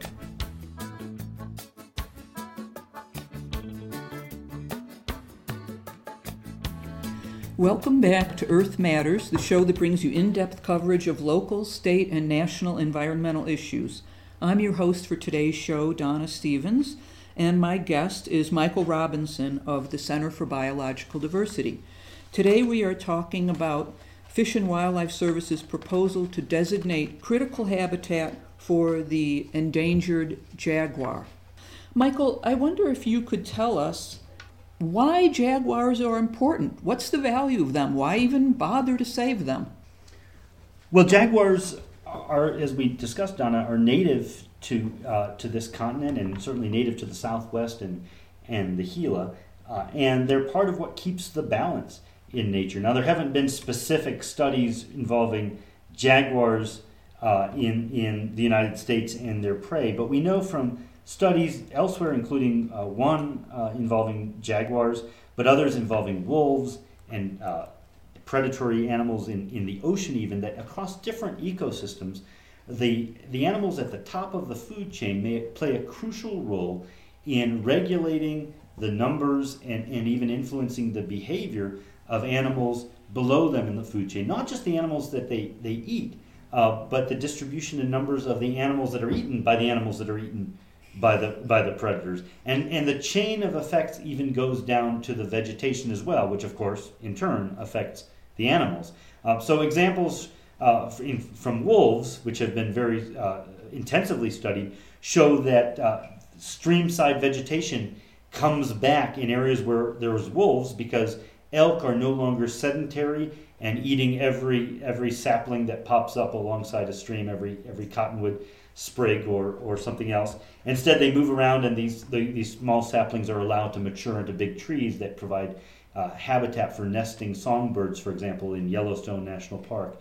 Welcome back to Earth Matters, the show that brings you in-depth coverage of local, state, and national environmental issues. I'm your host for today's show, Donna Stevens, and my guest is Michael Robinson of the Center for Biological Diversity. Today we are talking about Fish and Wildlife Service's proposal to designate critical habitat for the endangered jaguar. Michael, I wonder if you could tell us why jaguars are important. What's the value of them? Why even bother to save them? Well, jaguars are, as we discussed, Donna, are native to this continent, and certainly native to the Southwest and the Gila, and they're part of what keeps the balance in nature. Now, there haven't been specific studies involving jaguars in the United States and their prey, but we know from studies elsewhere, including one involving jaguars, but others involving wolves and predatory animals in the ocean even, that across different ecosystems, the animals at the top of the food chain may play a crucial role in regulating the numbers and even influencing the behavior of animals below them in the food chain. Not just the animals that they eat, but the distribution and numbers of the animals that are eaten by the animals that are eaten by the predators. And the chain of effects even goes down to the vegetation as well, which of course in turn affects the animals. So examples from wolves, which have been very intensively studied, show that streamside vegetation comes back in areas where there's wolves because elk are no longer sedentary and eating every sapling that pops up alongside a stream, every cottonwood sprig or something else. Instead, they move around, and these small saplings are allowed to mature into big trees that provide habitat for nesting songbirds, for example, in Yellowstone National Park,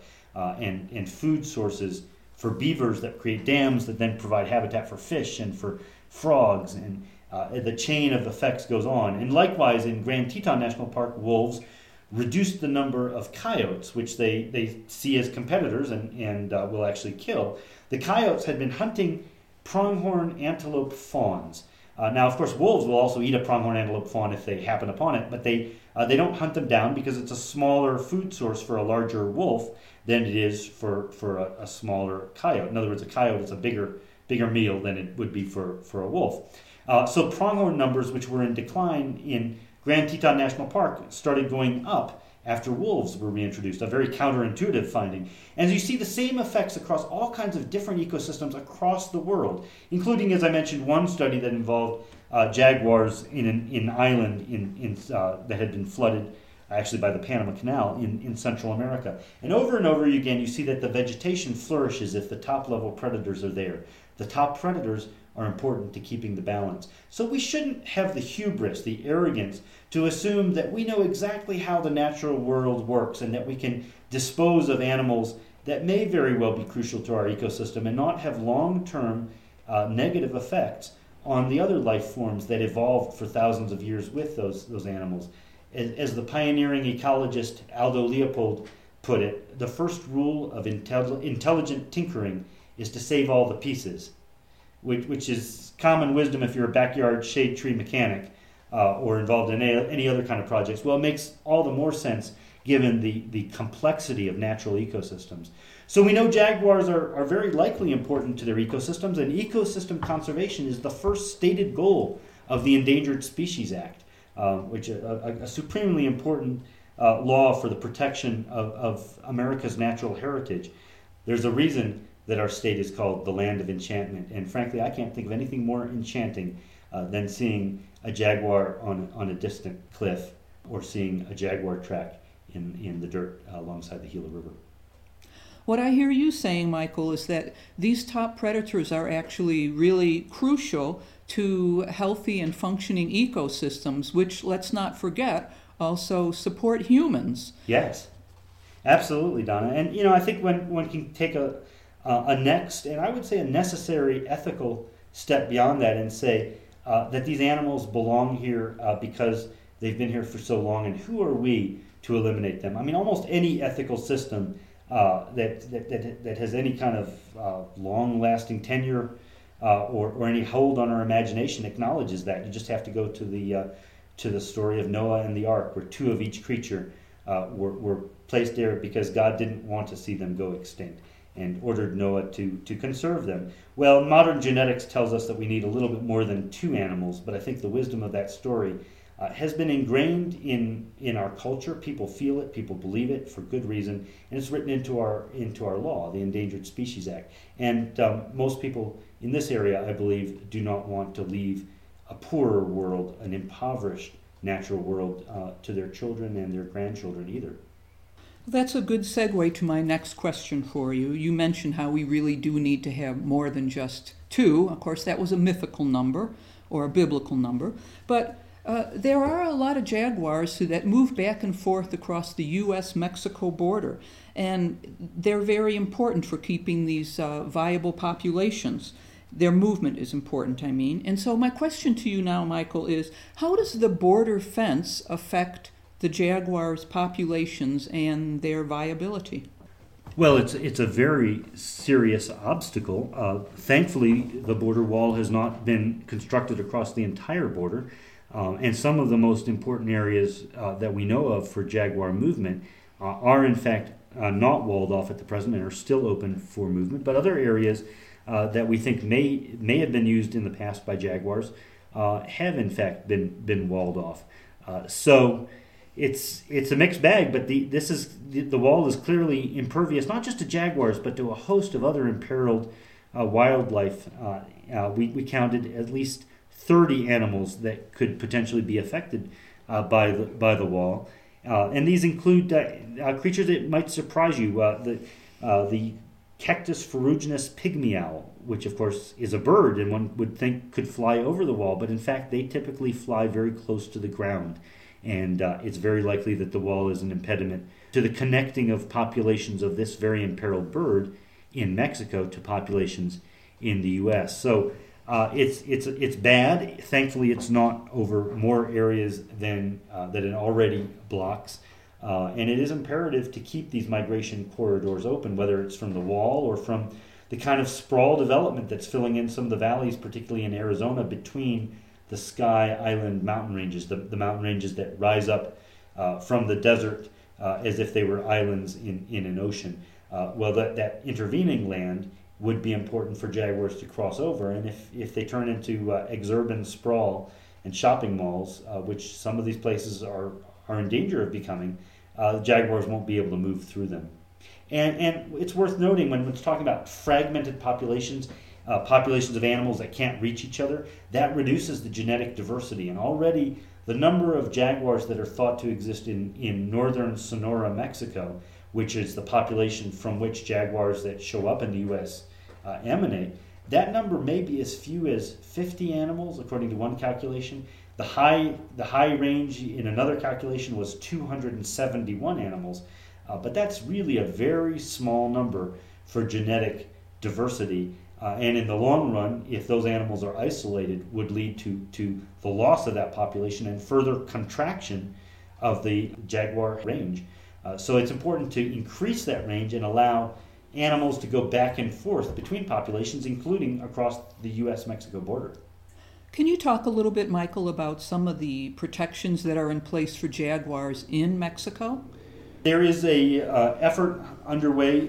and food sources for beavers that create dams that then provide habitat for fish and for frogs, and the chain of effects goes on. And likewise, in Grand Teton National Park, wolves reduced the number of coyotes, which they see as competitors and will actually kill. The coyotes had been hunting pronghorn antelope fawns. Now, of course, wolves will also eat a pronghorn antelope fawn if they happen upon it, but they don't hunt them down because it's a smaller food source for a larger wolf than it is for a smaller coyote. In other words, a coyote is a bigger meal than it would be for a wolf. So pronghorn numbers, which were in decline in Grand Teton National Park, started going up after wolves were reintroduced, a very counterintuitive finding. And you see the same effects across all kinds of different ecosystems across the world, including, as I mentioned, one study that involved jaguars in an island that had been flooded actually by the Panama Canal in Central America. And over again, you see that the vegetation flourishes if the top-level predators are there. The top predators are important to keeping the balance. So we shouldn't have the hubris, the arrogance, to assume that we know exactly how the natural world works and that we can dispose of animals that may very well be crucial to our ecosystem and not have long-term negative effects on the other life forms that evolved for thousands of years with those animals. As the pioneering ecologist Aldo Leopold put it, the first rule of intelligent tinkering is to save all the pieces, which is common wisdom if you're a backyard shade tree mechanic or involved in any other kind of projects. Well, it makes all the more sense given the complexity of natural ecosystems. So we know jaguars are very likely important to their ecosystems, and ecosystem conservation is the first stated goal of the Endangered Species Act, which is a supremely important law for the protection of America's natural heritage. There's a reason that our state is called the Land of Enchantment, and frankly, I can't think of anything more enchanting than seeing a jaguar on a distant cliff or seeing a jaguar track in the dirt alongside the Gila River. What I hear you saying, Michael, is that these top predators are actually really crucial to healthy and functioning ecosystems, which, let's not forget, also support humans. Yes, absolutely, Donna. And, I think when one can take a next, and I would say a necessary ethical step beyond that and say that these animals belong here because they've been here for so long, and who are we to eliminate them? I mean, almost any ethical system that has any kind of long-lasting tenure or any hold on our imagination acknowledges that. You just have to go to the story of Noah and the Ark, where two of each creature were placed there because God didn't want to see them go extinct and ordered Noah to conserve them. Well, modern genetics tells us that we need a little bit more than two animals, but I think the wisdom of that story has been ingrained in our culture. People feel it, people believe it for good reason, and it's written into our law, the Endangered Species Act. And most people in this area, I believe, do not want to leave a poorer world, an impoverished natural world, to their children and their grandchildren either. That's a good segue to my next question for you. You mentioned how we really do need to have more than just two. Of course, that was a mythical number or a biblical number. But there are a lot of jaguars that move back and forth across the U.S.-Mexico border, and they're very important for keeping these viable populations. Their movement is important, I mean. And so my question to you now, Michael, is how does the border fence affect the jaguars' populations and their viability? Well, it's a very serious obstacle. Thankfully, the border wall has not been constructed across the entire border, and some of the most important areas that we know of for jaguar movement are in fact not walled off at the present and are still open for movement. But other areas that we think may have been used in the past by jaguars have in fact been walled off. So it's a mixed bag, but the wall is clearly impervious not just to jaguars but to a host of other imperiled wildlife. We counted at least 30 animals that could potentially be affected by the wall, and these include creatures that might surprise you. The Cactus ferruginous pygmy owl, which of course is a bird and one would think could fly over the wall, but in fact they typically fly very close to the ground. And it's very likely that the wall is an impediment to the connecting of populations of this very imperiled bird in Mexico to populations in the U.S. So it's bad. Thankfully, it's not over more areas than that it already blocks. And it is imperative to keep these migration corridors open, whether it's from the wall or from the kind of sprawl development that's filling in some of the valleys, particularly in Arizona, between the Sky Island mountain ranges, the mountain ranges that rise up from the desert as if they were islands in an ocean. That intervening land would be important for jaguars to cross over, and if they turn into exurban sprawl and shopping malls, which some of these places are in danger of becoming, jaguars won't be able to move through them. And it's worth noting when it's talking about fragmented populations, populations of animals that can't reach each other, that reduces the genetic diversity. And already the number of jaguars that are thought to exist in northern Sonora, Mexico, which is the population from which jaguars that show up in the U.S. Emanate, that number may be as few as 50 animals, according to one calculation. The high range in another calculation was 271 animals, but that's really a very small number for genetic diversity. And in the long run, if those animals are isolated, would lead to the loss of that population and further contraction of the jaguar range. So it's important to increase that range and allow animals to go back and forth between populations, including across the U.S.-Mexico border. Can you talk a little bit, Michael, about some of the protections that are in place for jaguars in Mexico? There is a effort underway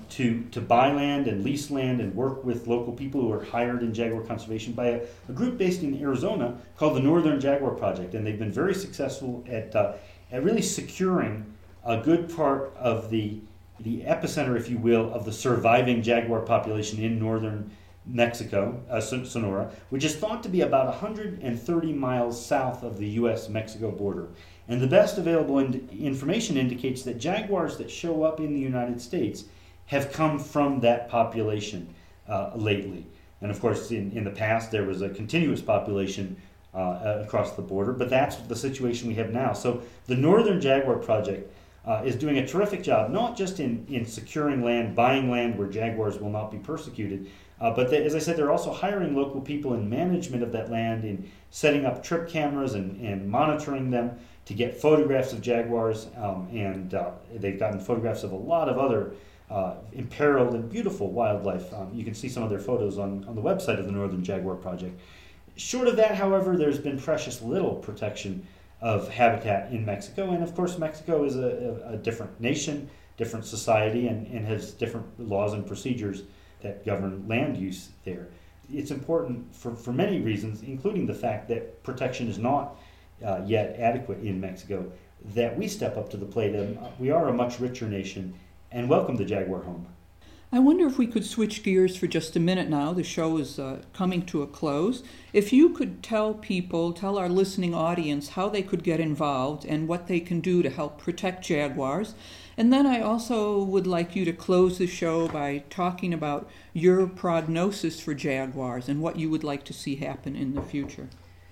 to buy land and lease land and work with local people who are hired in jaguar conservation by a group based in Arizona called the Northern Jaguar Project, and they've been very successful at really securing a good part of the epicenter, if you will, of the surviving jaguar population in northern Mexico, Sonora, which is thought to be about 130 miles south of the U.S.-Mexico border. And the best available information indicates that jaguars that show up in the United States have come from that population lately. And of course, in the past, there was a continuous population across the border, but that's the situation we have now. So the Northern Jaguar Project is doing a terrific job, not just in securing land, buying land where jaguars will not be persecuted, but as I said, they're also hiring local people in management of that land, in setting up trip cameras and monitoring them to get photographs of jaguars, and they've gotten photographs of a lot of other imperiled and beautiful wildlife. You can see some of their photos on the website of the Northern Jaguar Project. Short of that, however, there's been precious little protection of habitat in Mexico, and of course Mexico is a different nation, different society, and has different laws and procedures that govern land use there. It's important for many reasons, including the fact that protection is not yet adequate in Mexico, that we step up to the plate. We are a much richer nation and welcome the jaguar home. I wonder if we could switch gears for just a minute now. The show is coming to a close. If you could tell our listening audience how they could get involved and what they can do to help protect jaguars. And then I also would like you to close the show by talking about your prognosis for jaguars and what you would like to see happen in the future.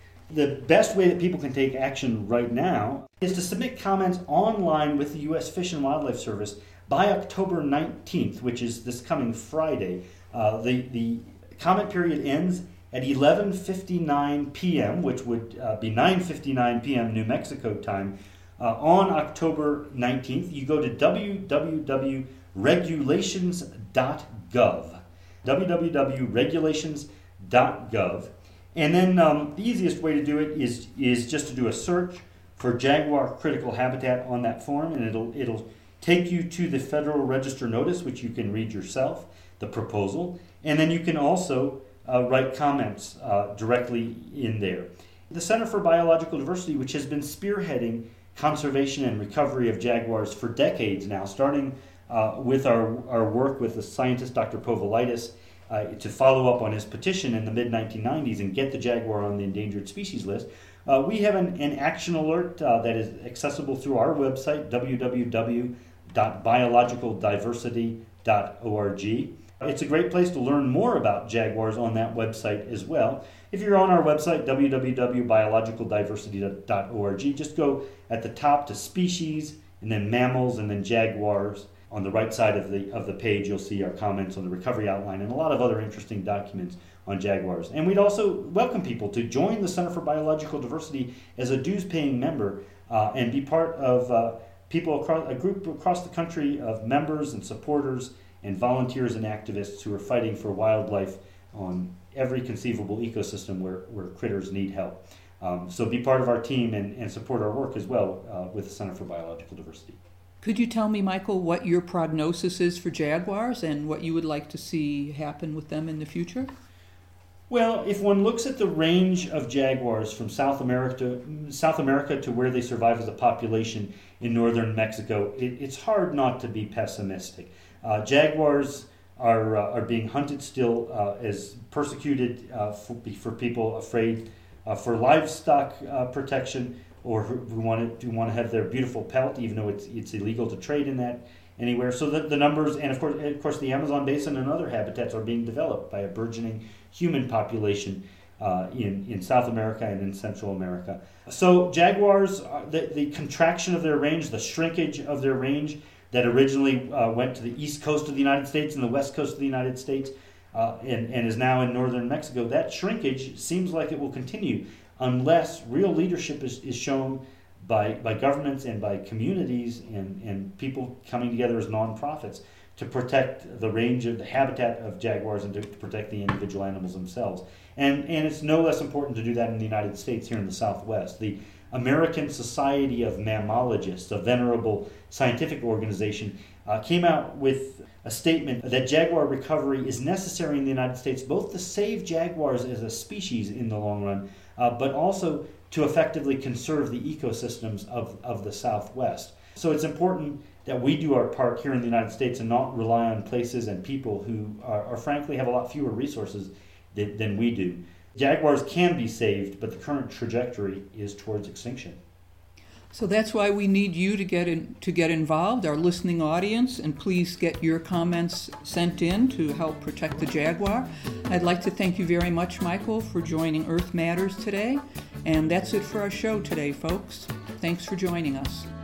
The best way that people can take action right now is to submit comments online with the U.S. Fish and Wildlife Service by October 19th, which is this coming Friday. The comment period ends at 11:59 p.m., which would be 9:59 p.m. New Mexico time. On October 19th, you go to www.regulations.gov, www.regulations.gov, and then the easiest way to do it is just to do a search for jaguar critical habitat on that form, and it'll take you to the Federal Register notice, which you can read yourself, the proposal, and then you can also write comments directly in there. The Center for Biological Diversity, which has been spearheading conservation and recovery of jaguars for decades now, starting with our work with the scientist Dr. Povolitis to follow up on his petition in the mid-1990s and get the jaguar on the endangered species list. We have an action alert that is accessible through our website, www.biologicaldiversity.org. It's a great place to learn more about jaguars on that website as well. If you're on our website, www.biologicaldiversity.org, just go at the top to species, and then mammals, and then jaguars. On the right side of the page, you'll see our comments on the recovery outline and a lot of other interesting documents on jaguars. And we'd also welcome people to join the Center for Biological Diversity as a dues-paying member and be part of a group across the country of members and supporters and volunteers and activists who are fighting for wildlife on every conceivable ecosystem where critters need help. So be part of our team and support our work as well with the Center for Biological Diversity. Could you tell me, Michael, what your prognosis is for jaguars and what you would like to see happen with them in the future? Well, if one looks at the range of jaguars from South America to where they survive as a population in northern Mexico, it's hard not to be pessimistic. Jaguars are being hunted still as persecuted for people afraid for livestock protection, or who want to have their beautiful pelt, even though it's illegal to trade in that anywhere. So the numbers, and of course the Amazon basin and other habitats are being developed by a burgeoning human population in South America and in Central America. So jaguars, the contraction of their range, the shrinkage of their range that originally went to the east coast of the United States and the west coast of the United States and is now in northern Mexico, that shrinkage seems like it will continue unless real leadership is shown by governments and by communities and people coming together as nonprofits to protect the range of the habitat of jaguars and to protect the individual animals themselves. And it's no less important to do that in the United States here in the Southwest. The American Society of Mammalogists, a venerable scientific organization, came out with a statement that jaguar recovery is necessary in the United States both to save jaguars as a species in the long run, but also to effectively conserve the ecosystems of the Southwest. So it's important that we do our part here in the United States and not rely on places and people who are frankly have a lot fewer resources than we do. Jaguars can be saved, but the current trajectory is towards extinction. So that's why we need you to get involved, our listening audience, and please get your comments sent in to help protect the jaguar. I'd like to thank you very much, Michael, for joining Earth Matters today. And that's it for our show today, folks. Thanks for joining us.